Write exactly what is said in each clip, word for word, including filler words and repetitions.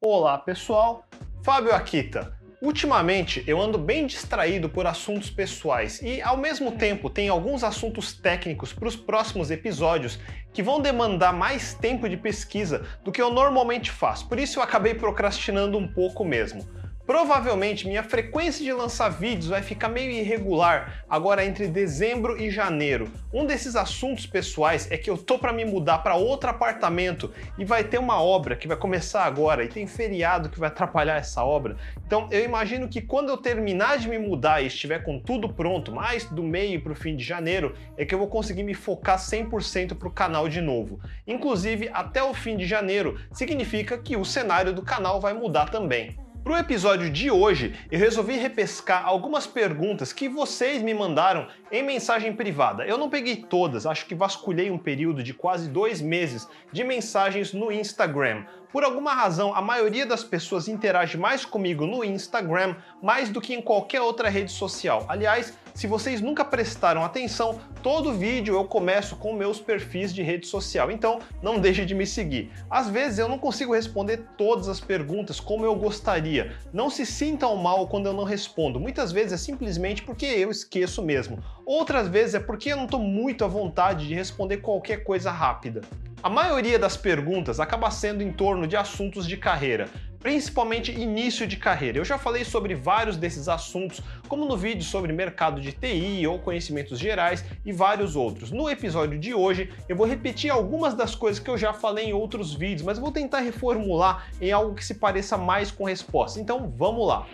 Olá pessoal, Fábio Akita. Ultimamente eu ando bem distraído por assuntos pessoais e ao mesmo tempo tem alguns assuntos técnicos para os próximos episódios que vão demandar mais tempo de pesquisa do que eu normalmente faço, por isso eu acabei procrastinando um pouco mesmo. Provavelmente minha frequência de lançar vídeos vai ficar meio irregular agora entre dezembro e janeiro. Um desses assuntos pessoais é que eu tô para me mudar para outro apartamento e vai ter uma obra que vai começar agora e tem feriado que vai atrapalhar essa obra. Então eu imagino que quando eu terminar de me mudar e estiver com tudo pronto, mais do meio para o fim de janeiro, é que eu vou conseguir me focar cem por cento para o canal de novo. Inclusive até o fim de janeiro significa que o cenário do canal vai mudar também. Para o episódio de hoje, eu resolvi repescar algumas perguntas que vocês me mandaram em mensagem privada. Eu não peguei todas, acho que vasculhei um período de quase dois meses de mensagens no Instagram. Por alguma razão, a maioria das pessoas interage mais comigo no Instagram mais do que em qualquer outra rede social. Aliás, se vocês nunca prestaram atenção, todo vídeo eu começo com meus perfis de rede social, então não deixe de me seguir. Às vezes eu não consigo responder todas as perguntas como eu gostaria. Não se sintam mal quando eu não respondo. Muitas vezes é simplesmente porque eu esqueço mesmo. Outras vezes é porque eu não estou muito à vontade de responder qualquer coisa rápida. A maioria das perguntas acaba sendo em torno de assuntos de carreira, principalmente início de carreira. Eu já falei sobre vários desses assuntos, como no vídeo sobre mercado de T I ou conhecimentos gerais e vários outros. No episódio de hoje, eu vou repetir algumas das coisas que eu já falei em outros vídeos, mas vou tentar reformular em algo que se pareça mais com resposta. Então, vamos lá!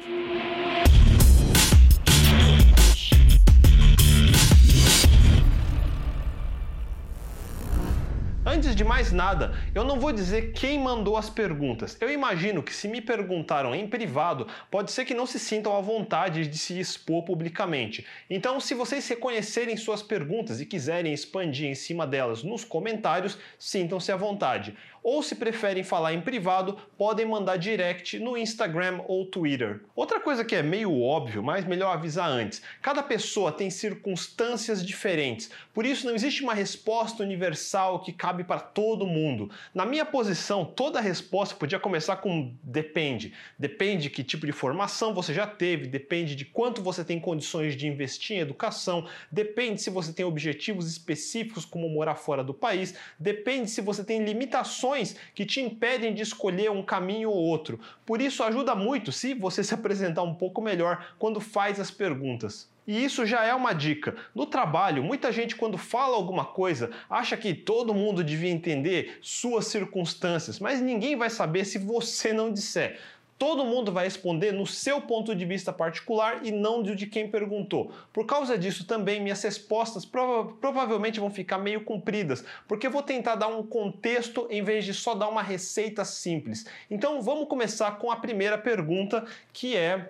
Antes de mais nada, eu não vou dizer quem mandou as perguntas. Eu imagino que se me perguntaram em privado, pode ser que não se sintam à vontade de se expor publicamente. Então, se vocês reconhecerem suas perguntas e quiserem expandir em cima delas nos comentários, sintam-se à vontade. Ou se preferem falar em privado, podem mandar direct no Instagram ou Twitter. Outra coisa que é meio óbvio, mas melhor avisar antes. Cada pessoa tem circunstâncias diferentes, por isso não existe uma resposta universal que cabe para todo mundo. Na minha posição, toda resposta podia começar com depende. Depende de que tipo de formação você já teve, depende de quanto você tem condições de investir em educação, depende se você tem objetivos específicos como morar fora do país, depende se você tem limitações que te impedem de escolher um caminho ou outro. Por isso ajuda muito se você se apresentar um pouco melhor quando faz as perguntas. E isso já é uma dica. No trabalho, muita gente quando fala alguma coisa acha que todo mundo devia entender suas circunstâncias, mas ninguém vai saber se você não disser. Todo mundo vai responder no seu ponto de vista particular e não do de quem perguntou. Por causa disso também minhas respostas prova provavelmente vão ficar meio compridas, porque eu vou tentar dar um contexto em vez de só dar uma receita simples. Então vamos começar com a primeira pergunta, que é...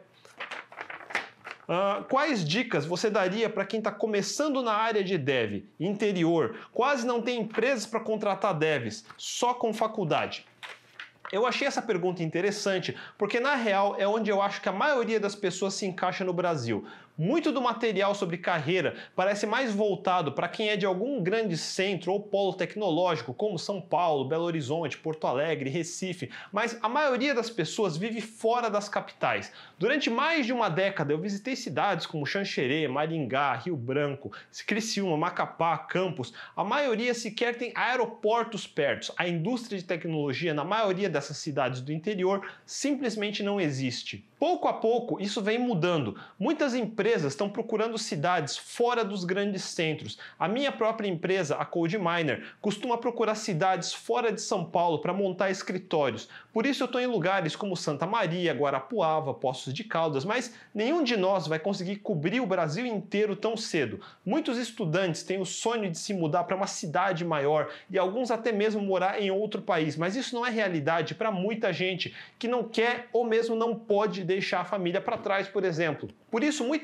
Uh, quais dicas você daria para quem está começando na área de dev, interior, quase não tem empresas para contratar devs, só com faculdade? Eu achei essa pergunta interessante porque, na real, é onde eu acho que a maioria das pessoas se encaixa no Brasil. Muito do material sobre carreira parece mais voltado para quem é de algum grande centro ou polo tecnológico, como São Paulo, Belo Horizonte, Porto Alegre, Recife, mas a maioria das pessoas vive fora das capitais. Durante mais de uma década eu visitei cidades como Xanxerê, Maringá, Rio Branco, Criciúma, Macapá, Campos. A maioria sequer tem aeroportos perto. A indústria de tecnologia na maioria dessas cidades do interior simplesmente não existe. Pouco a pouco isso vem mudando. Muitas empresas estão procurando cidades fora dos grandes centros. A minha própria empresa, a CodeMiner, costuma procurar cidades fora de São Paulo para montar escritórios. Por isso eu estou em lugares como Santa Maria, Guarapuava, Poços de Caldas, mas nenhum de nós vai conseguir cobrir o Brasil inteiro tão cedo. Muitos estudantes têm o sonho de se mudar para uma cidade maior e alguns até mesmo morar em outro país, mas isso não é realidade para muita gente que não quer ou mesmo não pode deixar a família para trás, por exemplo. Por isso, muita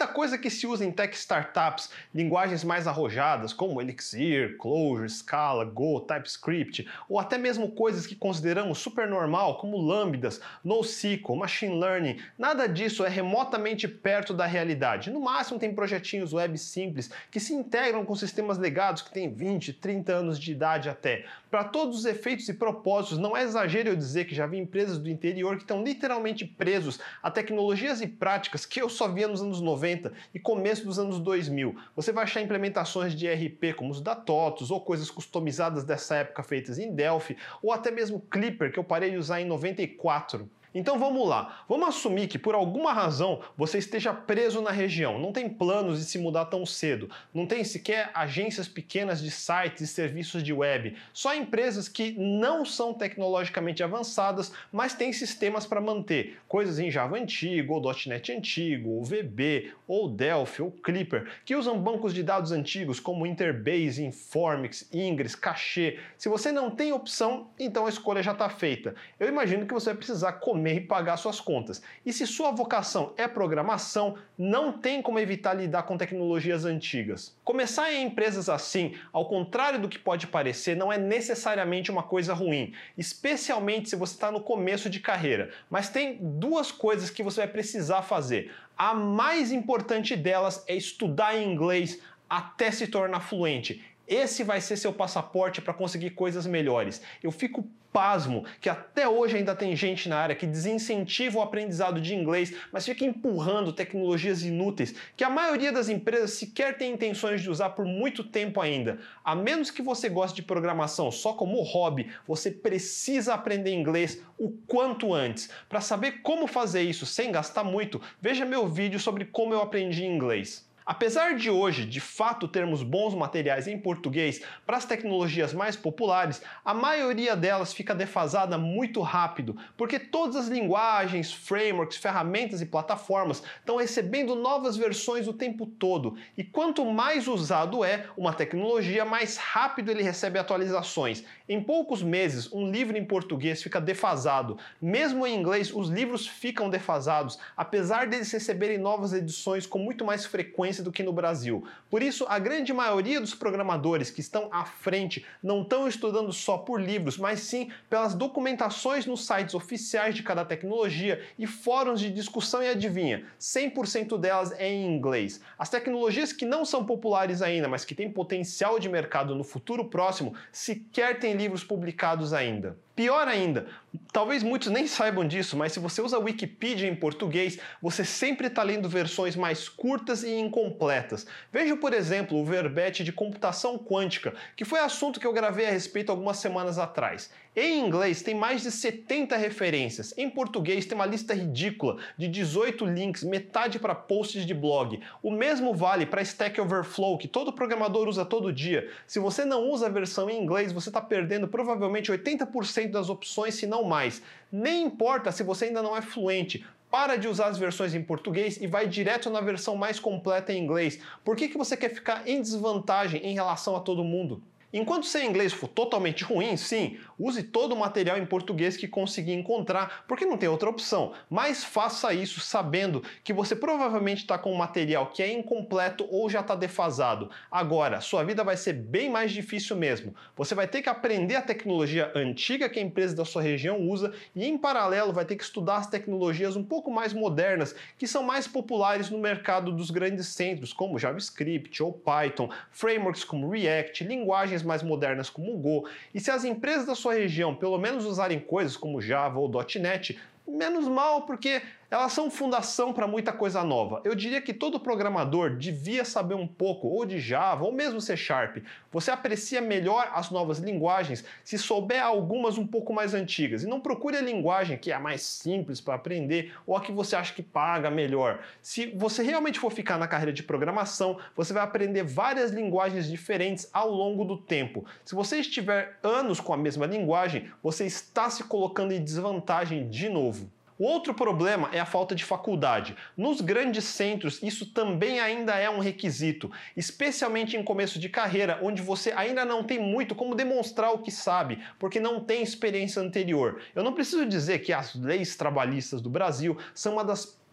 coisa que se usa em tech startups, linguagens mais arrojadas como Elixir, Clojure, Scala, Go, TypeScript, ou até mesmo coisas que consideramos super normal como Lambdas, NoSQL, Machine Learning, nada disso é remotamente perto da realidade. No máximo tem projetinhos web simples que se integram com sistemas legados que têm vinte, trinta anos de idade até. Para todos os efeitos e propósitos, não é exagero eu dizer que já vi empresas do interior que estão literalmente presos a tecnologias e práticas que eu só via nos anos noventa e começo dos anos dois mil. Você vai achar implementações de E R P como os da TOTOS ou coisas customizadas dessa época feitas em Delphi ou até mesmo Clipper que eu parei de usar em noventa e quatro. Então vamos lá, vamos assumir que por alguma razão você esteja preso na região, não tem planos de se mudar tão cedo, não tem sequer agências pequenas de sites e serviços de web, só empresas que não são tecnologicamente avançadas, mas têm sistemas para manter, coisas em Java antigo, ou .NET antigo, ou V B, ou Delphi, ou Clipper, que usam bancos de dados antigos como Interbase, Informix, Ingress, Cache. Se você não tem opção, então a escolha já está feita. Eu imagino que você vai precisar comer e pagar suas contas. E se sua vocação é programação, não tem como evitar lidar com tecnologias antigas. Começar em empresas assim, ao contrário do que pode parecer, não é necessariamente uma coisa ruim, especialmente se você está no começo de carreira. Mas tem duas coisas que você vai precisar fazer. A mais importante delas é estudar inglês até se tornar fluente. Esse vai ser seu passaporte para conseguir coisas melhores. Eu fico pasmo que até hoje ainda tem gente na área que desincentiva o aprendizado de inglês, mas fica empurrando tecnologias inúteis que a maioria das empresas sequer tem intenções de usar por muito tempo ainda. A menos que você goste de programação só como hobby, você precisa aprender inglês o quanto antes. Para saber como fazer isso sem gastar muito, veja meu vídeo sobre como eu aprendi inglês. Apesar de hoje, de fato, termos bons materiais em português para as tecnologias mais populares, a maioria delas fica defasada muito rápido, porque todas as linguagens, frameworks, ferramentas e plataformas estão recebendo novas versões o tempo todo. E quanto mais usado é uma tecnologia, mais rápido ele recebe atualizações. Em poucos meses, um livro em português fica defasado. Mesmo em inglês, os livros ficam defasados, apesar deles receberem novas edições com muito mais frequência do que no Brasil. Por isso, a grande maioria dos programadores que estão à frente não estão estudando só por livros, mas sim pelas documentações nos sites oficiais de cada tecnologia e fóruns de discussão, e adivinha, cem por cento delas é em inglês. As tecnologias que não são populares ainda, mas que têm potencial de mercado no futuro próximo, sequer têm livros publicados ainda. Pior ainda, talvez muitos nem saibam disso, mas se você usa a Wikipedia em português, você sempre está lendo versões mais curtas e incompletas. Veja, por exemplo, o verbete de computação quântica, que foi assunto que eu gravei a respeito algumas semanas atrás. Em inglês tem mais de setenta referências, em português tem uma lista ridícula de dezoito links, metade para posts de blog. O mesmo vale para Stack Overflow, que todo programador usa todo dia. Se você não usa a versão em inglês, você está perdendo provavelmente oitenta por cento das opções, se não mais. Nem importa se você ainda não é fluente. Para de usar as versões em português e vai direto na versão mais completa em inglês. Por que que você quer ficar em desvantagem em relação a todo mundo? Enquanto seu inglês for totalmente ruim, sim, use todo o material em português que conseguir encontrar, porque não tem outra opção. Mas faça isso sabendo que você provavelmente está com um material que é incompleto ou já está defasado. Agora, sua vida vai ser bem mais difícil mesmo. Você vai ter que aprender a tecnologia antiga que a empresa da sua região usa e, em paralelo, vai ter que estudar as tecnologias um pouco mais modernas, que são mais populares no mercado dos grandes centros, como JavaScript ou Python, frameworks como React, linguagens mais modernas como o Go. E se as empresas da sua região pelo menos usarem coisas como Java ou .NET, menos mal, porque elas são fundação para muita coisa nova. Eu diria que todo programador devia saber um pouco ou de Java ou mesmo C Sharp. Você aprecia melhor as novas linguagens se souber algumas um pouco mais antigas. E não procure a linguagem que é a mais simples para aprender ou a que você acha que paga melhor. Se você realmente for ficar na carreira de programação, você vai aprender várias linguagens diferentes ao longo do tempo. Se você estiver anos com a mesma linguagem, você está se colocando em desvantagem de novo. O outro problema é a falta de faculdade. Nos grandes centros, isso também ainda é um requisito, especialmente em começo de carreira, onde você ainda não tem muito como demonstrar o que sabe, porque não tem experiência anterior. Eu não preciso dizer que as leis trabalhistas do Brasil são uma das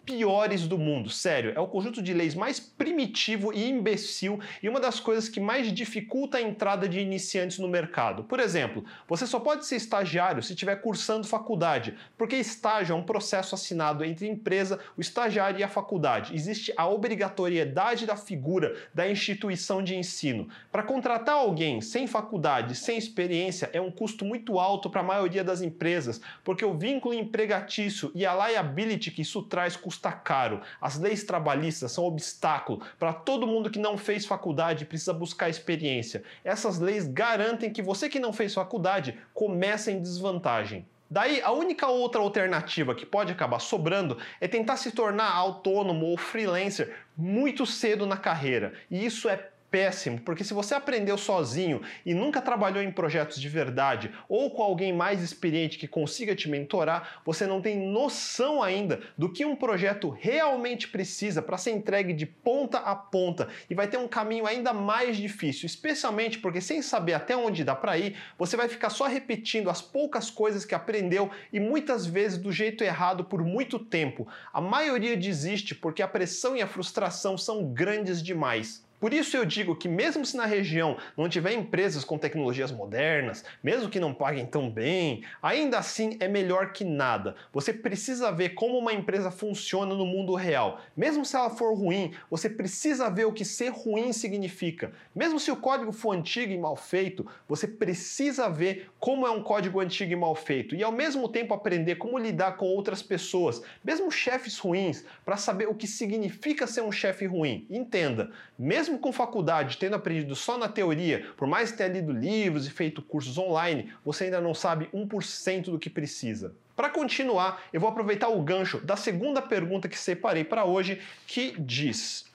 piores do mundo, sério, é o conjunto de leis mais primitivo e imbecil e uma das coisas que mais dificulta a entrada de iniciantes no mercado. Por exemplo, você só pode ser estagiário se estiver cursando faculdade, porque estágio é um processo assinado entre a empresa, o estagiário e a faculdade. Existe a obrigatoriedade da figura da instituição de ensino. Para contratar alguém sem faculdade, sem experiência, é um custo muito alto para a maioria das empresas, porque o vínculo empregatício e a liability que isso traz custa caro. As leis trabalhistas são um obstáculo para todo mundo que não fez faculdade e precisa buscar experiência. Essas leis garantem que você que não fez faculdade começa em desvantagem. Daí, a única outra alternativa que pode acabar sobrando é tentar se tornar autônomo ou freelancer muito cedo na carreira. E isso é péssimo, porque se você aprendeu sozinho e nunca trabalhou em projetos de verdade ou com alguém mais experiente que consiga te mentorar, você não tem noção ainda do que um projeto realmente precisa para ser entregue de ponta a ponta e vai ter um caminho ainda mais difícil, especialmente porque sem saber até onde dá para ir, você vai ficar só repetindo as poucas coisas que aprendeu e muitas vezes do jeito errado por muito tempo. A maioria desiste porque a pressão e a frustração são grandes demais. Por isso eu digo que mesmo se na região não tiver empresas com tecnologias modernas, mesmo que não paguem tão bem, ainda assim é melhor que nada. Você precisa ver como uma empresa funciona no mundo real. Mesmo se ela for ruim, você precisa ver o que ser ruim significa. Mesmo se o código for antigo e mal feito, você precisa ver como é um código antigo e mal feito e ao mesmo tempo aprender como lidar com outras pessoas, mesmo chefes ruins, para saber o que significa ser um chefe ruim. Entenda, mesmo Mesmo com faculdade, tendo aprendido só na teoria, por mais ter lido livros e feito cursos online, você ainda não sabe um por cento do que precisa. Para continuar, eu vou aproveitar o gancho da segunda pergunta que separei para hoje, que diz: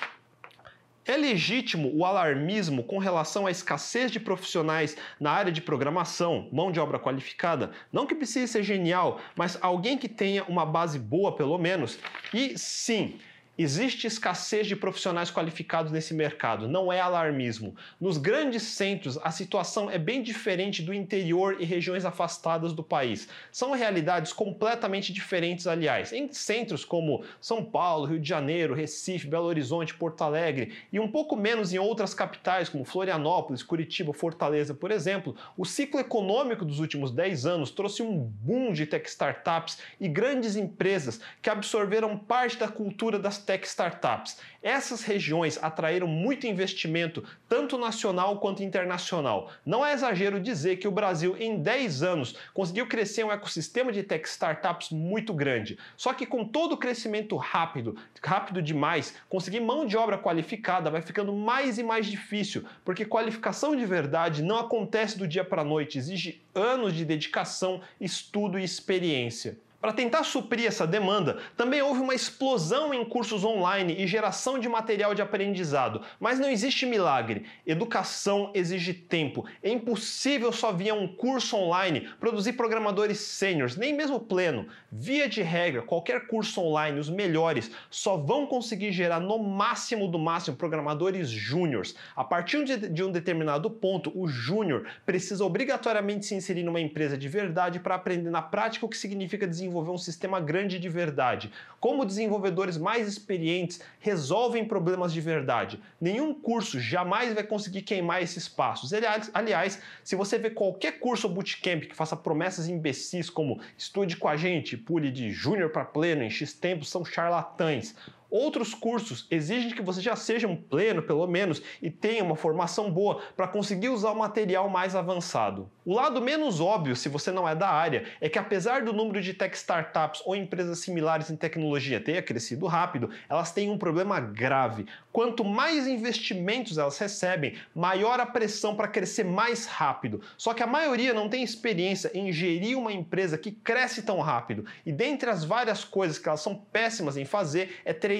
é legítimo o alarmismo com relação à escassez de profissionais na área de programação, mão de obra qualificada? Não que precise ser genial, mas alguém que tenha uma base boa pelo menos? E sim, existe escassez de profissionais qualificados nesse mercado, não é alarmismo. Nos grandes centros, a situação é bem diferente do interior e regiões afastadas do país. São realidades completamente diferentes, aliás. Em centros como São Paulo, Rio de Janeiro, Recife, Belo Horizonte, Porto Alegre e um pouco menos em outras capitais como Florianópolis, Curitiba, Fortaleza, por exemplo, o ciclo econômico dos últimos dez anos trouxe um boom de tech startups e grandes empresas que absorveram parte da cultura das tech startups. Essas regiões atraíram muito investimento, tanto nacional quanto internacional. Não é exagero dizer que o Brasil, em dez anos, conseguiu crescer um ecossistema de tech startups muito grande. Só que com todo o crescimento rápido, rápido demais, conseguir mão de obra qualificada vai ficando mais e mais difícil, porque qualificação de verdade não acontece do dia para a noite, exige anos de dedicação, estudo e experiência. Para tentar suprir essa demanda, também houve uma explosão em cursos online e geração de material de aprendizado. Mas não existe milagre. Educação exige tempo. É impossível só via um curso online produzir programadores sêniores, nem mesmo pleno. Via de regra, qualquer curso online, os melhores, só vão conseguir gerar no máximo do máximo programadores júniors. A partir de, de um determinado ponto, o júnior precisa obrigatoriamente se inserir numa empresa de verdade para aprender na prática o que significa desenvolver desenvolver um sistema grande de verdade. Como desenvolvedores mais experientes resolvem problemas de verdade. Nenhum curso jamais vai conseguir queimar esses passos. Aliás, aliás, se você vê qualquer curso ou bootcamp que faça promessas imbecis como estude com a gente, pule de júnior para pleno em X tempo, são charlatães. Outros cursos exigem que você já seja um pleno, pelo menos, e tenha uma formação boa para conseguir usar o material mais avançado. O lado menos óbvio, se você não é da área, é que apesar do número de tech startups ou empresas similares em tecnologia tenha crescido rápido, elas têm um problema grave. Quanto mais investimentos elas recebem, maior a pressão para crescer mais rápido. Só que a maioria não tem experiência em gerir uma empresa que cresce tão rápido. E dentre as várias coisas que elas são péssimas em fazer, é treinar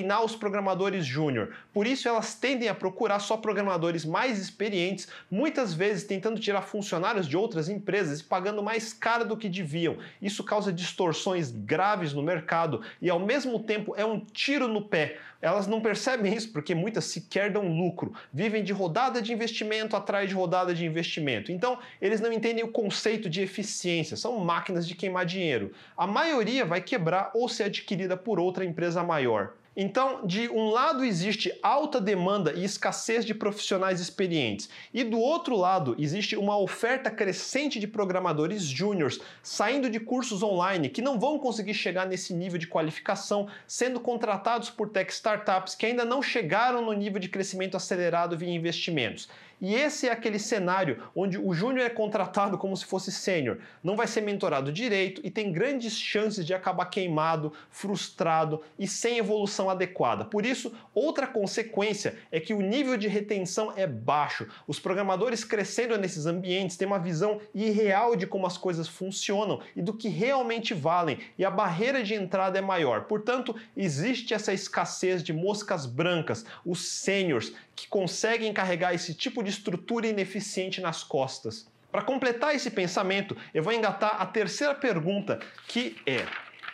treinar os programadores júnior. Por isso elas tendem a procurar só programadores mais experientes, muitas vezes tentando tirar funcionários de outras empresas e pagando mais caro do que deviam. Isso causa distorções graves no mercado e ao mesmo tempo é um tiro no pé. Elas não percebem isso porque muitas sequer dão lucro, vivem de rodada de investimento atrás de rodada de investimento. Então, eles não entendem o conceito de eficiência, são máquinas de queimar dinheiro. A maioria vai quebrar ou ser adquirida por outra empresa maior. Então, de um lado existe alta demanda e escassez de profissionais experientes, e do outro lado existe uma oferta crescente de programadores júniors saindo de cursos online que não vão conseguir chegar nesse nível de qualificação, sendo contratados por tech startups que ainda não chegaram no nível de crescimento acelerado via investimentos. E esse é aquele cenário onde o júnior é contratado como se fosse sênior, não vai ser mentorado direito e tem grandes chances de acabar queimado, frustrado e sem evolução adequada. Por isso, outra consequência é que o nível de retenção é baixo. Os programadores crescendo nesses ambientes têm uma visão irreal de como as coisas funcionam e do que realmente valem, e a barreira de entrada é maior. Portanto, existe essa escassez de moscas brancas, os sêniors, que conseguem carregar esse tipo de estrutura ineficiente nas costas. Para completar esse pensamento, eu vou engatar a terceira pergunta, que é: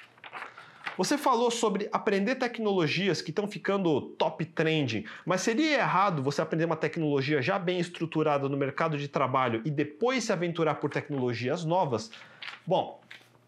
você falou sobre aprender tecnologias que estão ficando top trending, mas seria errado você aprender uma tecnologia já bem estruturada no mercado de trabalho e depois se aventurar por tecnologias novas? Bom,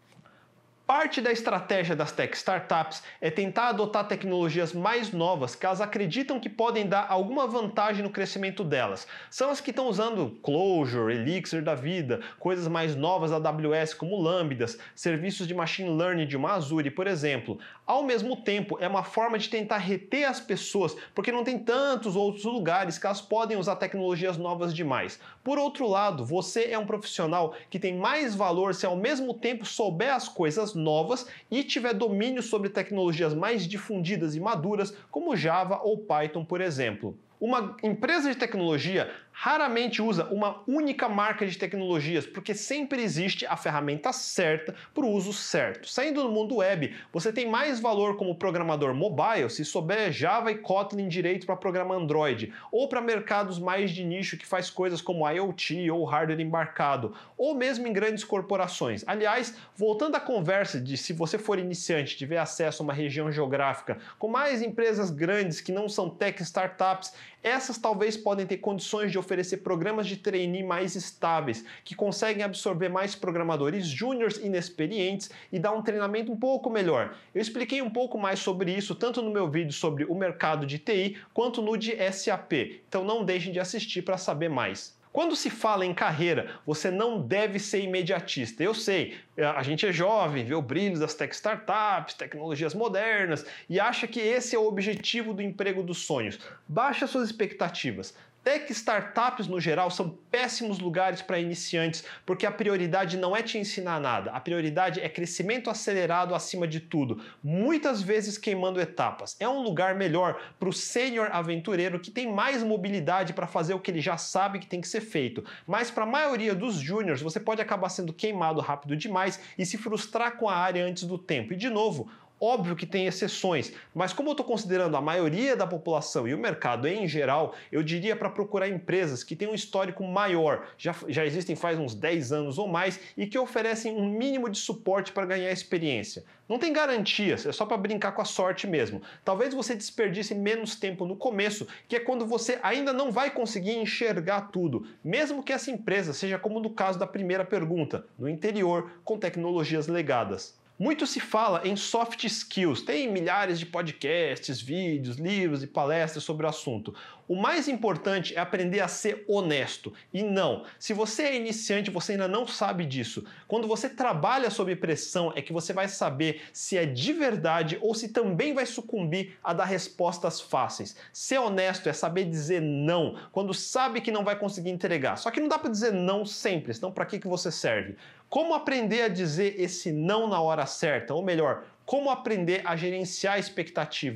parte da estratégia das tech startups é tentar adotar tecnologias mais novas que elas acreditam que podem dar alguma vantagem no crescimento delas. São as que estão usando Clojure, Elixir da vida, coisas mais novas da A W S como Lambdas, serviços de machine learning de uma Azure, por exemplo. Ao mesmo tempo, é uma forma de tentar reter as pessoas, porque não tem tantos outros lugares que elas podem usar tecnologias novas demais. Por outro lado, você é um profissional que tem mais valor se ao mesmo tempo souber as coisas novas e tiver domínio sobre tecnologias mais difundidas e maduras, como Java ou Python, por exemplo. Uma empresa de tecnologia raramente usa uma única marca de tecnologias, porque sempre existe a ferramenta certa para o uso certo. Saindo do mundo web, você tem mais valor como programador mobile se souber Java e Kotlin direito para programar Android, ou para mercados mais de nicho que faz coisas como IoT ou hardware embarcado, ou mesmo em grandes corporações. Aliás, voltando à conversa de se você for iniciante tiver acesso a uma região geográfica com mais empresas grandes que não são tech startups, essas talvez podem ter condições de oferecer programas de trainee mais estáveis, que conseguem absorver mais programadores júniors inexperientes e dar um treinamento um pouco melhor. Eu expliquei um pouco mais sobre isso tanto no meu vídeo sobre o mercado de T I quanto no de S A P, então não deixem de assistir para saber mais. Quando se fala em carreira, você não deve ser imediatista. Eu sei, a gente é jovem, vê o brilho das tech startups, tecnologias modernas e acha que esse é o objetivo do emprego dos sonhos. Baixe as suas expectativas. Tech startups, no geral, são péssimos lugares para iniciantes, porque a prioridade não é te ensinar nada, a prioridade é crescimento acelerado acima de tudo, muitas vezes queimando etapas. É um lugar melhor para o sênior aventureiro que tem mais mobilidade para fazer o que ele já sabe que tem que ser feito. Mas para a maioria dos júniors, você pode acabar sendo queimado rápido demais e se frustrar com a área antes do tempo. E de novo, óbvio que tem exceções, mas como eu estou considerando a maioria da população e o mercado em geral, eu diria para procurar empresas que têm um histórico maior, já, já existem faz uns dez anos ou mais e que oferecem um mínimo de suporte para ganhar experiência. Não tem garantias, é só para brincar com a sorte mesmo. Talvez você desperdice menos tempo no começo, que é quando você ainda não vai conseguir enxergar tudo, mesmo que essa empresa seja como no caso da primeira pergunta, no interior, com tecnologias legadas. Muito se fala em soft skills, tem milhares de podcasts, vídeos, livros e palestras sobre o assunto. O mais importante é aprender a ser honesto. E não, se você é iniciante, você ainda não sabe disso. Quando você trabalha sob pressão, é que você vai saber se é de verdade ou se também vai sucumbir a dar respostas fáceis. Ser honesto é saber dizer não, quando sabe que não vai conseguir entregar. Só que não dá para dizer não sempre, senão para que que você serve? Como aprender a dizer esse não na hora certa? Ou melhor, como aprender a gerenciar expectativas?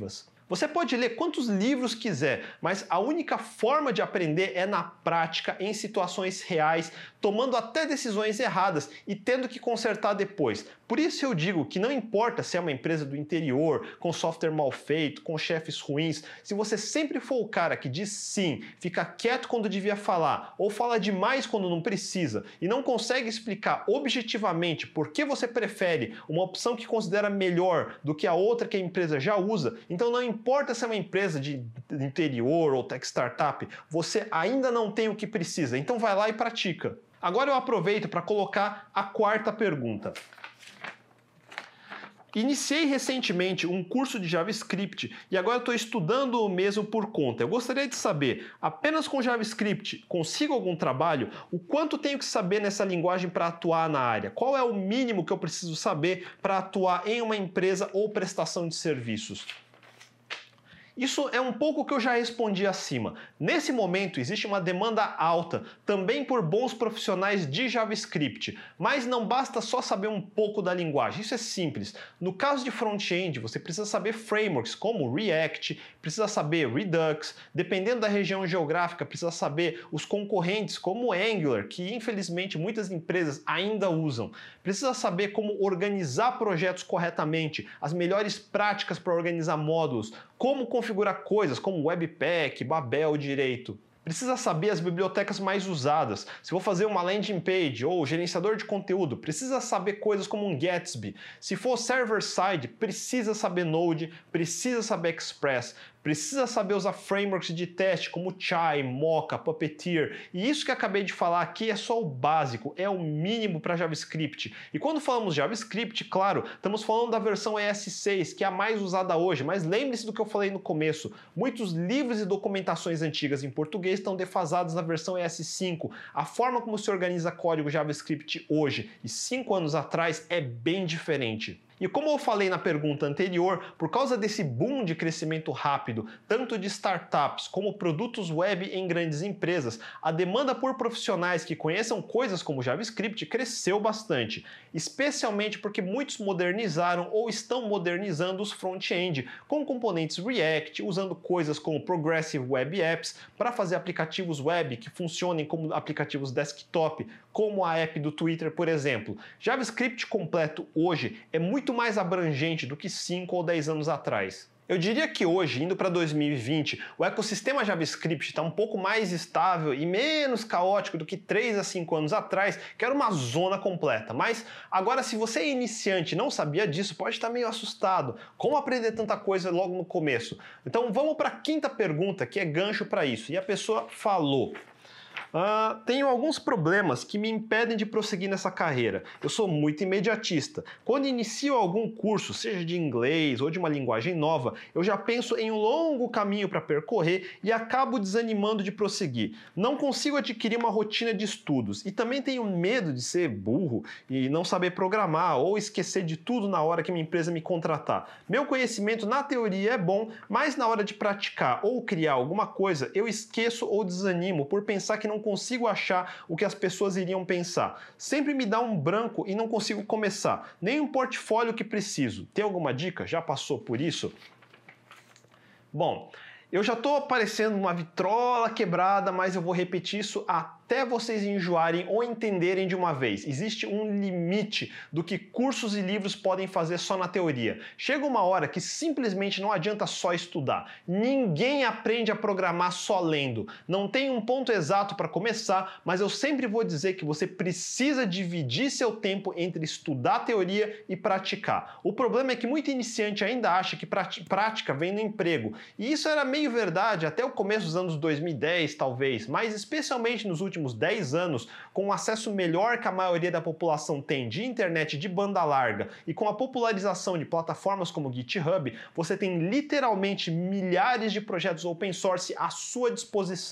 Você pode ler quantos livros quiser, mas a única forma de aprender é na prática, em situações reais, tomando até decisões erradas e tendo que consertar depois. Por isso eu digo que não importa se é uma empresa do interior, com software mal feito, com chefes ruins, se você sempre for o cara que diz sim, fica quieto quando devia falar, ou fala demais quando não precisa, e não consegue explicar objetivamente por que você prefere uma opção que considera melhor do que a outra que a empresa já usa, então não importa se é uma empresa de interior ou tech startup, você ainda não tem o que precisa, então vai lá e pratica. Agora eu aproveito para colocar a quarta pergunta. Iniciei recentemente um curso de JavaScript e agora estou estudando o mesmo por conta. Eu gostaria de saber, apenas com JavaScript, consigo algum trabalho? O quanto tenho que saber nessa linguagem para atuar na área? Qual é o mínimo que eu preciso saber para atuar em uma empresa ou prestação de serviços? Isso é um pouco o que eu já respondi acima. Nesse momento existe uma demanda alta, também por bons profissionais de JavaScript, mas não basta só saber um pouco da linguagem, isso é simples. No caso de front-end, você precisa saber frameworks como React, precisa saber Redux, dependendo da região geográfica, precisa saber os concorrentes como Angular, que infelizmente muitas empresas ainda usam. Precisa saber como organizar projetos corretamente, as melhores práticas para organizar módulos, como configurar coisas como Webpack, Babel direito. Precisa saber as bibliotecas mais usadas. Se for fazer uma landing page ou gerenciador de conteúdo, precisa saber coisas como um Gatsby. Se for server-side, precisa saber Node, precisa saber Express. Precisa saber usar frameworks de teste como Chai, Mocha, Puppeteer. E isso que acabei de falar aqui é só o básico, é o mínimo para JavaScript. E quando falamos JavaScript, claro, estamos falando da versão E S seis, que é a mais usada hoje, mas lembre-se do que eu falei no começo. Muitos livros e documentações antigas em português estão defasados na versão E S cinco. A forma como se organiza código JavaScript hoje e cinco anos atrás é bem diferente. E como eu falei na pergunta anterior, por causa desse boom de crescimento rápido, tanto de startups como produtos web em grandes empresas, a demanda por profissionais que conheçam coisas como JavaScript cresceu bastante, especialmente porque muitos modernizaram ou estão modernizando os front-end com componentes React, usando coisas como Progressive Web Apps para fazer aplicativos web que funcionem como aplicativos desktop, como a app do Twitter, por exemplo. JavaScript completo hoje é muito muito mais abrangente do que cinco ou dez anos atrás. Eu diria que hoje, indo para dois mil e vinte, o ecossistema JavaScript está um pouco mais estável e menos caótico do que três a cinco anos atrás, que era uma zona completa. Mas agora, se você é iniciante e não sabia disso, pode estar meio assustado. Como aprender tanta coisa logo no começo? Então vamos para a quinta pergunta, que é gancho para isso. E a pessoa falou: Uh, tenho alguns problemas que me impedem de prosseguir nessa carreira. Eu sou muito imediatista. Quando inicio algum curso, seja de inglês ou de uma linguagem nova, eu já penso em um longo caminho para percorrer e acabo desanimando de prosseguir. Não consigo adquirir uma rotina de estudos e também tenho medo de ser burro e não saber programar ou esquecer de tudo na hora que minha empresa me contratar. Meu conhecimento na teoria é bom, mas na hora de praticar ou criar alguma coisa, eu esqueço ou desanimo por pensar que não consigo achar o que as pessoas iriam pensar. Sempre me dá um branco e não consigo começar. Nem um portfólio que preciso. Tem alguma dica? Já passou por isso? Bom, eu já estou parecendo uma vitrola quebrada, mas eu vou repetir isso até vocês enjoarem ou entenderem de uma vez. Existe um limite do que cursos e livros podem fazer só na teoria. Chega uma hora que simplesmente não adianta só estudar. Ninguém aprende a programar só lendo. Não tem um ponto exato para começar, mas eu sempre vou dizer que você precisa dividir seu tempo entre estudar teoria e praticar. O problema é que muito iniciante ainda acha que prática vem no emprego. E isso era meio verdade até o começo dos anos dois mil e dez, talvez, mas especialmente nos últimos dez anos, com um acesso melhor que a maioria da população tem de internet de banda larga e com a popularização de plataformas como GitHub, você tem literalmente milhares de projetos open source à sua disposição.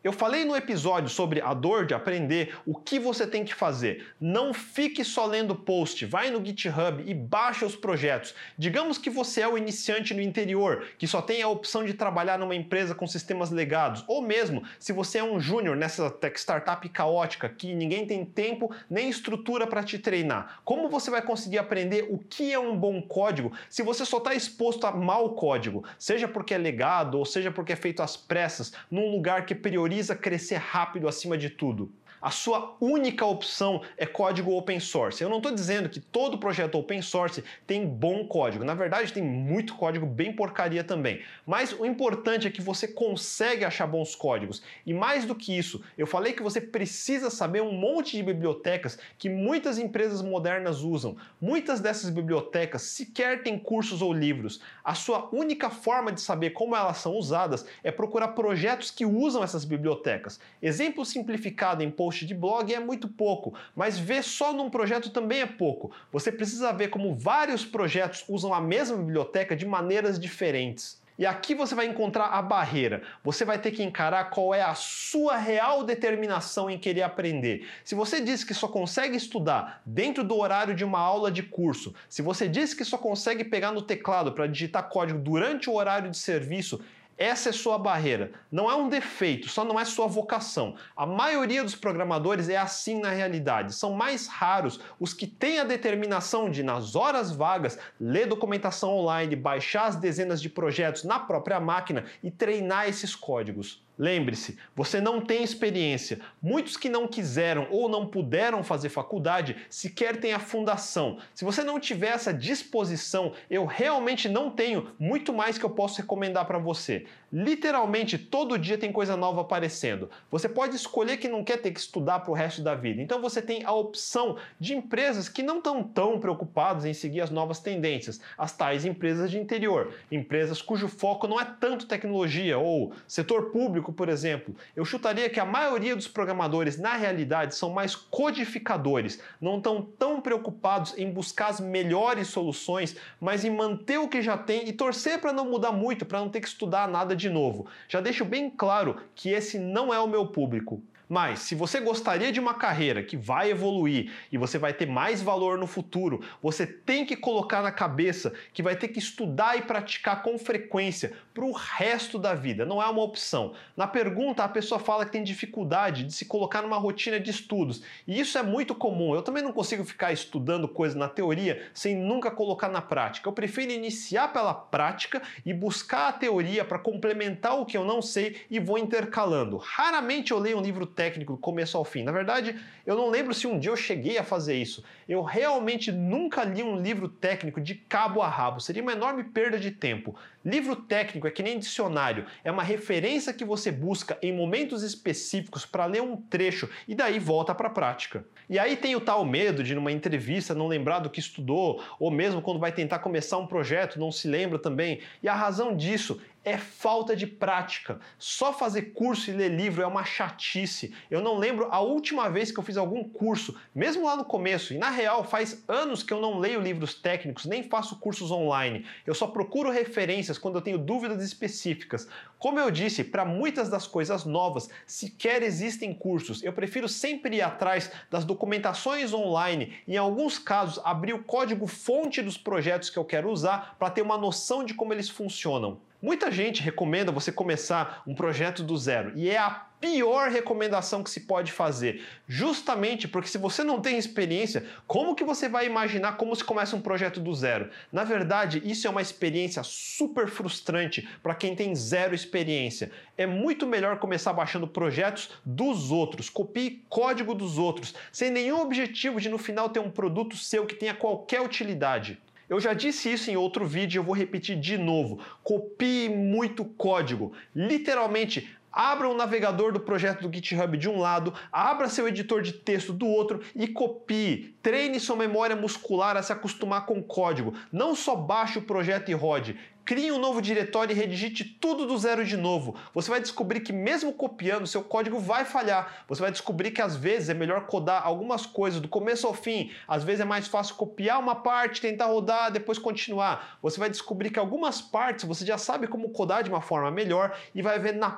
Eu falei no episódio sobre a dor de aprender o que você tem que fazer. Não fique só lendo post, vai no GitHub e baixa os projetos. Digamos que você é o iniciante no interior, que só tem a opção de trabalhar numa empresa com sistemas legados, ou mesmo se você é um júnior nessa tech startup caótica que ninguém tem tempo nem estrutura para te treinar. Como você vai conseguir aprender o que é um bom código se você só está exposto a mau código, seja porque é legado ou seja porque é feito às pressas, num lugar que prioriza crescer rápido acima de tudo? A sua única opção é código open source. Eu não estou dizendo que todo projeto open source tem bom código. Na verdade, tem muito código bem porcaria também. Mas o importante é que você consegue achar bons códigos. E mais do que isso, eu falei que você precisa saber um monte de bibliotecas que muitas empresas modernas usam. Muitas dessas bibliotecas sequer têm cursos ou livros. A sua única forma de saber como elas são usadas é procurar projetos que usam essas bibliotecas. Exemplo simplificado em post de blog é muito pouco, mas ver só num projeto também é pouco. Você precisa ver como vários projetos usam a mesma biblioteca de maneiras diferentes. E aqui você vai encontrar a barreira. Você vai ter que encarar qual é a sua real determinação em querer aprender. Se você diz que só consegue estudar dentro do horário de uma aula de curso, se você diz que só consegue pegar no teclado para digitar código durante o horário de serviço, essa é sua barreira. Não é um defeito, só não é sua vocação. A maioria dos programadores é assim na realidade. São mais raros os que têm a determinação de, nas horas vagas, ler documentação online, baixar as dezenas de projetos na própria máquina e treinar esses códigos. Lembre-se, você não tem experiência. Muitos que não quiseram ou não puderam fazer faculdade sequer têm a fundação. Se você não tiver essa disposição, eu realmente não tenho muito mais que eu posso recomendar para você. Literalmente, todo dia tem coisa nova aparecendo. Você pode escolher que não quer ter que estudar para o resto da vida. Então você tem a opção de empresas que não estão tão preocupadas em seguir as novas tendências. As tais empresas de interior. Empresas cujo foco não é tanto tecnologia ou setor público, por exemplo. Eu chutaria que a maioria dos programadores, na realidade, são mais codificadores. Não estão tão preocupados em buscar as melhores soluções, mas em manter o que já tem e torcer para não mudar muito, para não ter que estudar nada de novo. Já deixo bem claro que esse não é o meu público. Mas, se você gostaria de uma carreira que vai evoluir e você vai ter mais valor no futuro, você tem que colocar na cabeça que vai ter que estudar e praticar com frequência para o resto da vida. Não é uma opção. Na pergunta, a pessoa fala que tem dificuldade de se colocar numa rotina de estudos. E isso é muito comum. Eu também não consigo ficar estudando coisas na teoria sem nunca colocar na prática. Eu prefiro iniciar pela prática e buscar a teoria para complementar o que eu não sei e vou intercalando. Raramente eu leio um livro técnico do começo ao fim. Na verdade, eu não lembro se um dia eu cheguei a fazer isso. Eu realmente nunca li um livro técnico de cabo a rabo. Seria uma enorme perda de tempo. Livro técnico é que nem dicionário. É uma referência que você busca em momentos específicos para ler um trecho e daí volta para a prática. E aí tem o tal medo de numa entrevista não lembrar do que estudou, ou mesmo quando vai tentar começar um projeto não se lembra também. E a razão disso é falta de prática. Só fazer curso e ler livro é uma chatice. Eu não lembro a última vez que eu fiz algum curso, mesmo lá no começo. E na real, faz anos que eu não leio livros técnicos, nem faço cursos online. Eu só procuro referências quando eu tenho dúvidas específicas. Como eu disse, para muitas das coisas novas, sequer existem cursos. Eu prefiro sempre ir atrás das documentações online e, em alguns casos, abrir o código-fonte dos projetos que eu quero usar para ter uma noção de como eles funcionam. Muita gente recomenda você começar um projeto do zero e é a pior recomendação que se pode fazer, justamente porque se você não tem experiência, como que você vai imaginar como se começa um projeto do zero? Na verdade, isso é uma experiência super frustrante para quem tem zero experiência. É muito melhor começar baixando projetos dos outros, copie código dos outros, sem nenhum objetivo de no final ter um produto seu que tenha qualquer utilidade. Eu já disse isso em outro vídeo e eu vou repetir de novo. Copie muito código. Literalmente, abra o navegador do projeto do GitHub de um lado, abra seu editor de texto do outro e copie. Treine sua memória muscular a se acostumar com o código. Não só baixe o projeto e rode. Crie um novo diretório e redigite tudo do zero de novo. Você vai descobrir que mesmo copiando, seu código vai falhar. Você vai descobrir que às vezes é melhor codar algumas coisas do começo ao fim. Às vezes é mais fácil copiar uma parte, tentar rodar, depois continuar. Você vai descobrir que algumas partes você já sabe como codar de uma forma melhor e vai ver na prática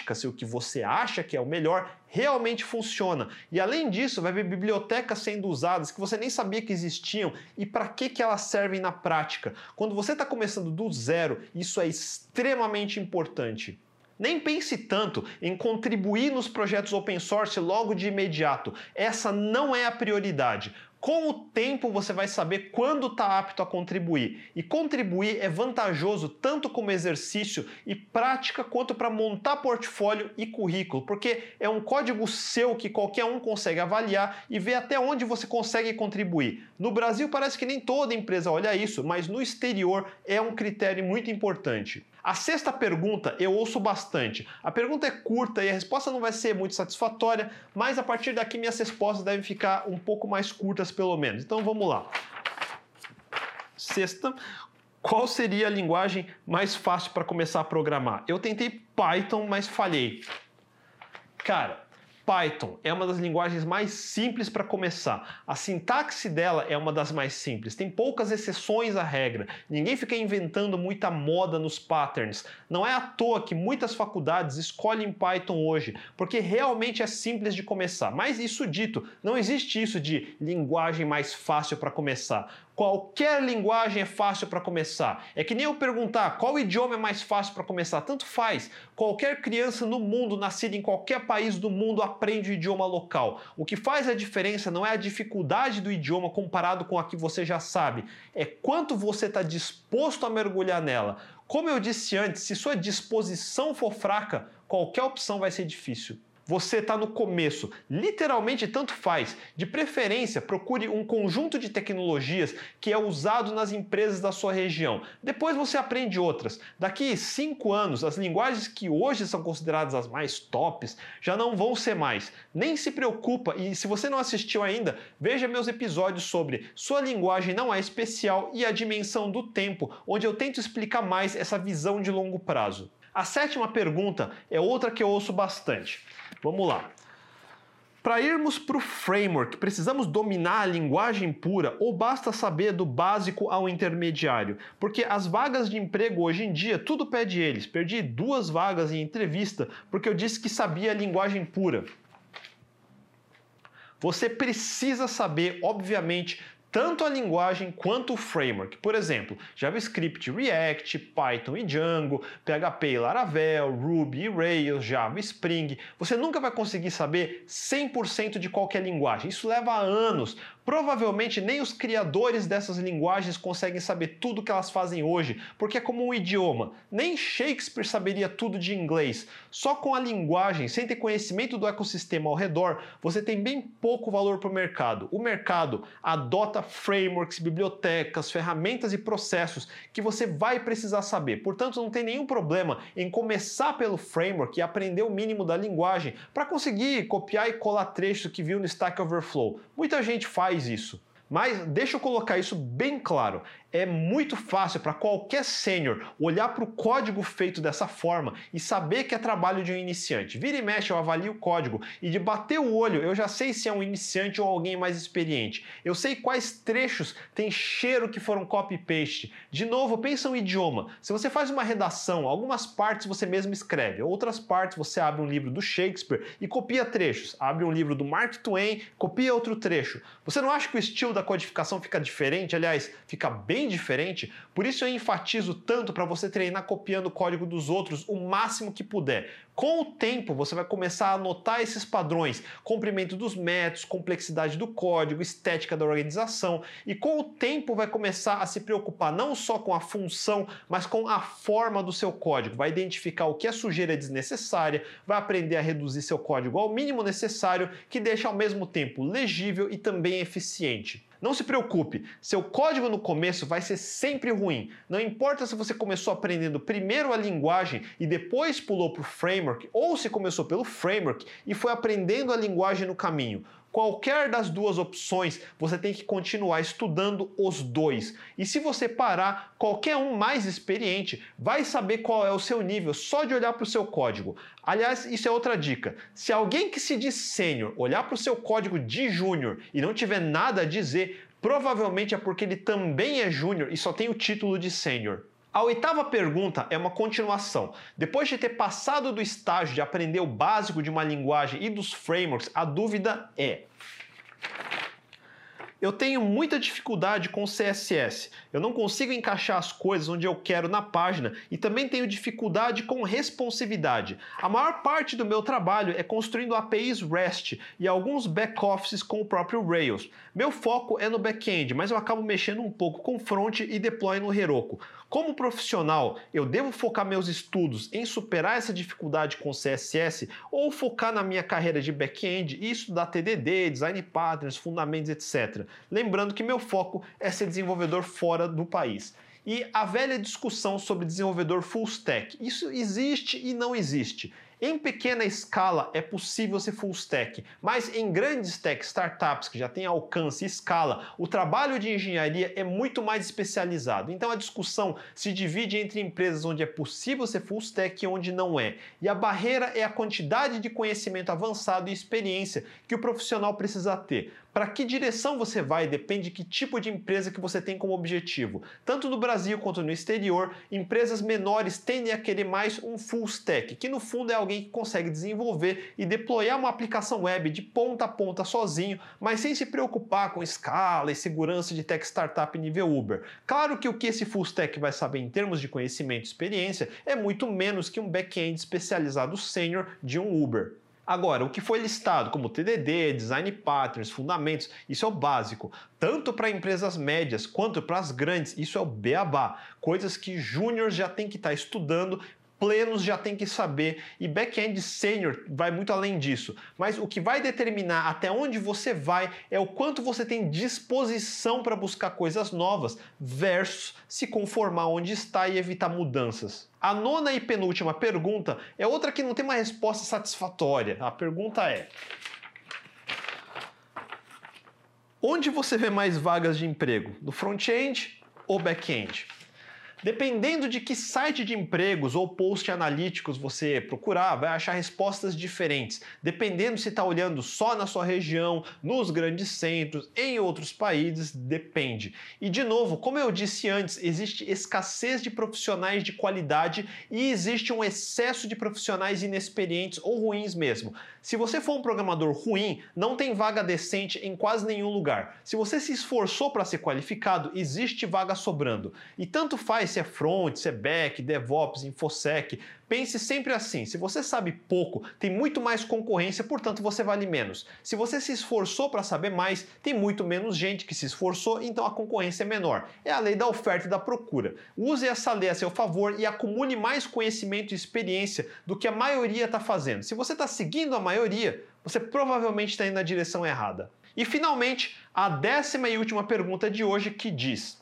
prática se o que você acha que é o melhor realmente funciona. E além disso, vai ver bibliotecas sendo usadas que você nem sabia que existiam e para que, que elas servem na prática. Quando você está começando do zero, isso é extremamente importante. Nem pense tanto em contribuir nos projetos open source logo de imediato. Essa não é a prioridade. Com o tempo você vai saber quando está apto a contribuir. E contribuir é vantajoso tanto como exercício e prática quanto para montar portfólio e currículo, porque é um código seu que qualquer um consegue avaliar e ver até onde você consegue contribuir. No Brasil parece que nem toda empresa olha isso, mas no exterior é um critério muito importante. A sexta pergunta eu ouço bastante. A pergunta é curta e a resposta não vai ser muito satisfatória, mas a partir daqui minhas respostas devem ficar um pouco mais curtas pelo menos. Então vamos lá. Sexta, qual seria a linguagem mais fácil para começar a programar? Eu tentei Python, mas falhei. Cara, Python é uma das linguagens mais simples para começar. A sintaxe dela é uma das mais simples. Tem poucas exceções à regra. Ninguém fica inventando muita moda nos patterns. Não é à toa que muitas faculdades escolhem Python hoje, porque realmente é simples de começar. Mas isso dito, não existe isso de linguagem mais fácil para começar. Qualquer linguagem é fácil para começar. É que nem eu perguntar qual idioma é mais fácil para começar. Tanto faz. Qualquer criança no mundo, nascida em qualquer país do mundo, aprende o idioma local. O que faz a diferença não é a dificuldade do idioma comparado com a que você já sabe. É quanto você está disposto a mergulhar nela. Como eu disse antes, se sua disposição for fraca, qualquer opção vai ser difícil. Você está no começo, literalmente tanto faz. De preferência, procure um conjunto de tecnologias que é usado nas empresas da sua região. Depois você aprende outras. Daqui cinco anos, as linguagens que hoje são consideradas as mais tops já não vão ser mais. Nem se preocupa e se você não assistiu ainda, veja meus episódios sobre sua linguagem não é especial e a dimensão do tempo, onde eu tento explicar mais essa visão de longo prazo. A sétima pergunta é outra que eu ouço bastante. Vamos lá. Para irmos para o framework, precisamos dominar a linguagem pura ou basta saber do básico ao intermediário? Porque as vagas de emprego hoje em dia, tudo pede eles. Perdi duas vagas em entrevista porque eu disse que sabia a linguagem pura. Você precisa saber, obviamente, tanto a linguagem quanto o framework. Por exemplo, JavaScript, React, Python e Django, P H P e Laravel, Ruby e Rails, Java e Spring. Você nunca vai conseguir saber cem por cento de qualquer linguagem. Isso leva anos. Provavelmente nem os criadores dessas linguagens conseguem saber tudo que elas fazem hoje, porque é como um idioma. Nem Shakespeare saberia tudo de inglês. Só com a linguagem, sem ter conhecimento do ecossistema ao redor, você tem bem pouco valor para o mercado. O mercado adota frameworks, bibliotecas, ferramentas e processos que você vai precisar saber. Portanto, não tem nenhum problema em começar pelo framework e aprender o mínimo da linguagem para conseguir copiar e colar trechos que viu no Stack Overflow. Muita gente faz isso. Mas deixa eu colocar isso bem claro. É muito fácil para qualquer sênior olhar para o código feito dessa forma e saber que é trabalho de um iniciante. Vira e mexe, eu avalio o código e de bater o olho eu já sei se é um iniciante ou alguém mais experiente. Eu sei quais trechos têm cheiro que foram copy-paste. De novo, pensa um idioma. Se você faz uma redação, algumas partes você mesmo escreve, outras partes você abre um livro do Shakespeare e copia trechos. Abre um livro do Mark Twain, copia outro trecho. Você não acha que o estilo da codificação fica diferente? Aliás, fica bem diferente. Por isso eu enfatizo tanto para você treinar copiando o código dos outros o máximo que puder. Com o tempo, você vai começar a notar esses padrões, comprimento dos métodos, complexidade do código, estética da organização, e com o tempo vai começar a se preocupar não só com a função, mas com a forma do seu código. Vai identificar o que é sujeira desnecessária, vai aprender a reduzir seu código ao mínimo necessário, que deixa ao mesmo tempo legível e também eficiente. Não se preocupe, seu código no começo vai ser sempre ruim. Não importa se você começou aprendendo primeiro a linguagem e depois pulou para o framework, ou se começou pelo framework e foi aprendendo a linguagem no caminho. Qualquer das duas opções, você tem que continuar estudando os dois. E se você parar, qualquer um mais experiente vai saber qual é o seu nível só de olhar para o seu código. Aliás, isso é outra dica. Se alguém que se diz sênior olhar para o seu código de júnior e não tiver nada a dizer, provavelmente é porque ele também é júnior e só tem o título de sênior. A oitava pergunta é uma continuação. Depois de ter passado do estágio de aprender o básico de uma linguagem e dos frameworks, a dúvida é: eu tenho muita dificuldade com C S S. Eu não consigo encaixar as coisas onde eu quero na página e também tenho dificuldade com responsividade. A maior parte do meu trabalho é construindo A P Is REST e alguns back-offices com o próprio Rails. Meu foco é no back-end, mas eu acabo mexendo um pouco com front e deploy no Heroku. Como profissional, eu devo focar meus estudos em superar essa dificuldade com C S S ou focar na minha carreira de back-end e estudar T D D, design patterns, fundamentos, etcétera. Lembrando que meu foco é ser desenvolvedor fora do país. E a velha discussão sobre desenvolvedor full stack. Isso existe e não existe. Em pequena escala é possível ser full stack, mas em grandes tech startups que já têm alcance e escala, o trabalho de engenharia é muito mais especializado. Então a discussão se divide entre empresas onde é possível ser full stack e onde não é. E a barreira é a quantidade de conhecimento avançado e experiência que o profissional precisa ter. Para que direção você vai depende de que tipo de empresa que você tem como objetivo. Tanto no Brasil quanto no exterior, empresas menores tendem a querer mais um full stack, que no fundo é alguém que consegue desenvolver e deployar uma aplicação web de ponta a ponta sozinho, mas sem se preocupar com escala e segurança de tech startup nível Uber. Claro que o que esse full stack vai saber em termos de conhecimento e experiência é muito menos que um back-end especializado sênior de um Uber. Agora, o que foi listado como T D D, design patterns, fundamentos, isso é o básico. Tanto para empresas médias quanto para as grandes, isso é o beabá. Coisas que júniors já tem que estar estudando, plenos já tem que saber, e back-end sênior vai muito além disso. Mas o que vai determinar até onde você vai é o quanto você tem disposição para buscar coisas novas versus se conformar onde está e evitar mudanças. A nona e penúltima pergunta é outra que não tem uma resposta satisfatória. A pergunta é: onde você vê mais vagas de emprego? No front-end ou back-end? Dependendo de que site de empregos ou post analíticos você procurar, vai achar respostas diferentes, dependendo se está olhando só na sua região, nos grandes centros, em outros países, depende. E de novo, como eu disse antes, existe escassez de profissionais de qualidade e existe um excesso de profissionais inexperientes ou ruins mesmo. Se você for um programador ruim, não tem vaga decente em quase nenhum lugar. Se você se esforçou para ser qualificado, existe vaga sobrando. E tanto faz se é front, se é back, DevOps, InfoSec. Pense sempre assim: se você sabe pouco, tem muito mais concorrência, portanto você vale menos. Se você se esforçou para saber mais, tem muito menos gente que se esforçou, então a concorrência é menor. É a lei da oferta e da procura. Use essa lei a seu favor e acumule mais conhecimento e experiência do que a maioria está fazendo. Se você está seguindo a maioria, você provavelmente está indo na direção errada. E finalmente, a décima e última pergunta de hoje, que diz: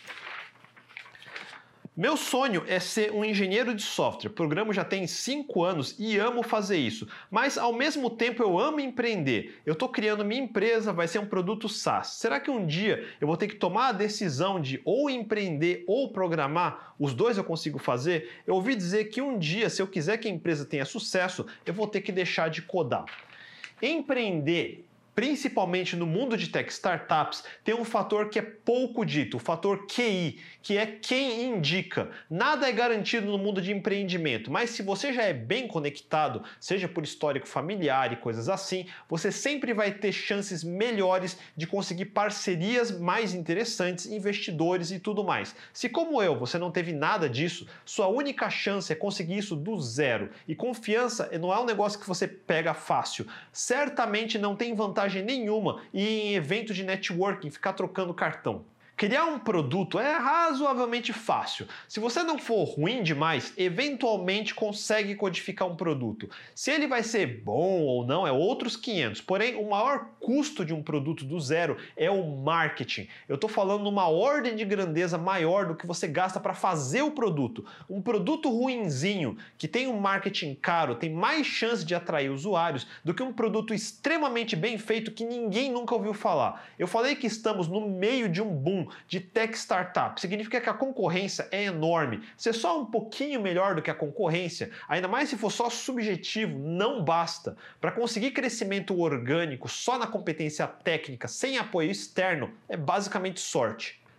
meu sonho é ser um engenheiro de software. Programo já tem cinco anos e amo fazer isso. Mas ao mesmo tempo eu amo empreender. Eu estou criando minha empresa, vai ser um produto SaaS. Será que um dia eu vou ter que tomar a decisão de ou empreender ou programar? Os dois eu consigo fazer? Eu ouvi dizer que um dia, se eu quiser que a empresa tenha sucesso, eu vou ter que deixar de codar. Empreender, principalmente no mundo de tech startups, tem um fator que é pouco dito, o fator Q I, que é quem indica. Nada é garantido no mundo de empreendimento, mas se você já é bem conectado, seja por histórico familiar e coisas assim, você sempre vai ter chances melhores de conseguir parcerias mais interessantes, investidores e tudo mais. Se, como eu, você não teve nada disso, sua única chance é conseguir isso do zero. E confiança não é um negócio que você pega fácil. Certamente não tem vantagem nenhuma e em evento de networking ficar trocando cartão. Criar um produto é razoavelmente fácil. Se você não for ruim demais, eventualmente consegue codificar um produto. Se ele vai ser bom ou não é outros quinhentos. Porém, o maior custo de um produto do zero é o marketing. Eu estou falando numa ordem de grandeza maior do que você gasta para fazer o produto. Um produto ruinzinho, que tem um marketing caro, tem mais chance de atrair usuários do que um produto extremamente bem feito que ninguém nunca ouviu falar. Eu falei que estamos no meio de um boom de tech startup. Significa que a concorrência é enorme. Ser só um pouquinho melhor do que a concorrência, ainda mais se for só subjetivo, não basta. Para conseguir crescimento orgânico só na competência técnica, sem apoio externo, é basicamente sorte.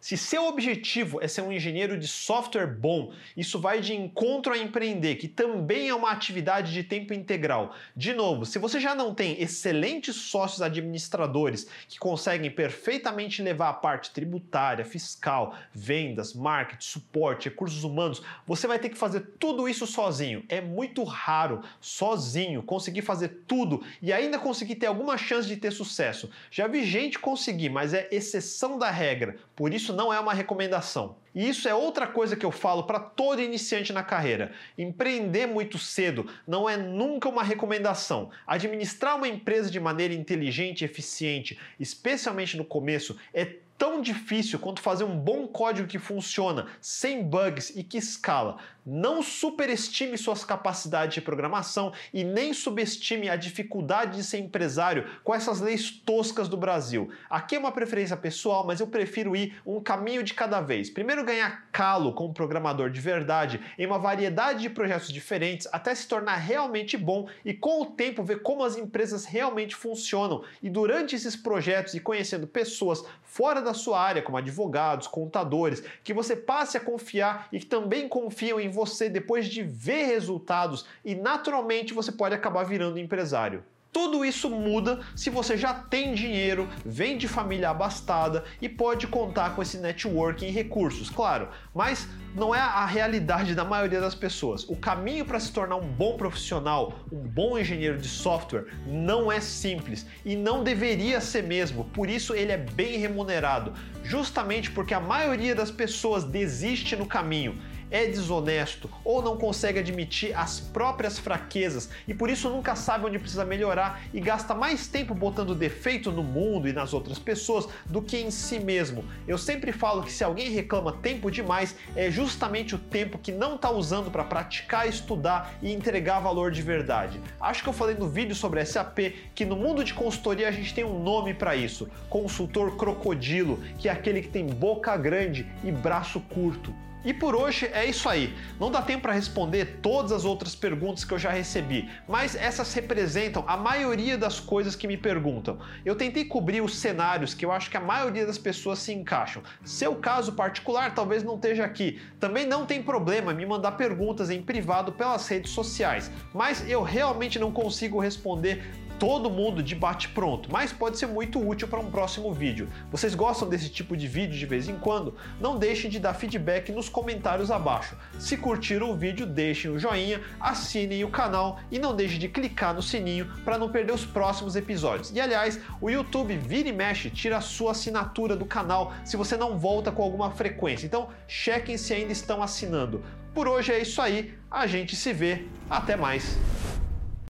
Se seu objetivo é ser um engenheiro de software bom, isso vai de encontro a empreender, que também é uma atividade de tempo integral. De novo, se você já não tem excelentes sócios administradores que conseguem perfeitamente levar a parte tributária, fiscal, vendas, marketing, suporte, recursos humanos, você vai ter que fazer tudo isso sozinho. É muito raro, sozinho, conseguir fazer tudo e ainda conseguir ter alguma chance de ter sucesso. Já vi gente conseguir, mas é exceção da regra, por isso não é uma recomendação. E isso é outra coisa que eu falo para todo iniciante na carreira. Empreender muito cedo não é nunca uma recomendação. Administrar uma empresa de maneira inteligente e eficiente, especialmente no começo, é tão difícil quanto fazer um bom código que funciona, sem bugs e que escala. Não superestime suas capacidades de programação e nem subestime a dificuldade de ser empresário com essas leis toscas do Brasil. Aqui é uma preferência pessoal, mas eu prefiro ir um caminho de cada vez. Primeiro ganhar calo como programador de verdade em uma variedade de projetos diferentes até se tornar realmente bom e com o tempo ver como as empresas realmente funcionam e durante esses projetos e conhecendo pessoas fora da sua área, como advogados, contadores, que você passe a confiar e que também confiam em você depois de ver resultados e naturalmente você pode acabar virando empresário. Tudo isso muda se você já tem dinheiro, vem de família abastada e pode contar com esse networking e recursos, claro, mas não é a realidade da maioria das pessoas. O caminho para se tornar um bom profissional, um bom engenheiro de software, não é simples e não deveria ser mesmo, por isso ele é bem remunerado, justamente porque a maioria das pessoas desiste no caminho. É desonesto ou não consegue admitir as próprias fraquezas e por isso nunca sabe onde precisa melhorar e gasta mais tempo botando defeito no mundo e nas outras pessoas do que em si mesmo. Eu sempre falo que se alguém reclama tempo demais, é justamente o tempo que não está usando para praticar, estudar e entregar valor de verdade. Acho que eu falei no vídeo sobre S A P que no mundo de consultoria a gente tem um nome para isso, consultor crocodilo, que é aquele que tem boca grande e braço curto. E por hoje é isso aí. Não dá tempo para responder todas as outras perguntas que eu já recebi, mas essas representam a maioria das coisas que me perguntam. Eu tentei cobrir os cenários que eu acho que a maioria das pessoas se encaixam. Seu caso particular talvez não esteja aqui. Também não tem problema me mandar perguntas em privado pelas redes sociais, mas eu realmente não consigo responder todo mundo de bate-pronto, mas pode ser muito útil para um próximo vídeo. Vocês gostam desse tipo de vídeo de vez em quando? Não deixem de dar feedback nos comentários abaixo. Se curtiram o vídeo, deixem o joinha, assinem o canal e não deixem de clicar no sininho para não perder os próximos episódios. E aliás, o YouTube vira e mexe, tira a sua assinatura do canal se você não volta com alguma frequência. Então, chequem se ainda estão assinando. Por hoje é isso aí, a gente se vê, até mais!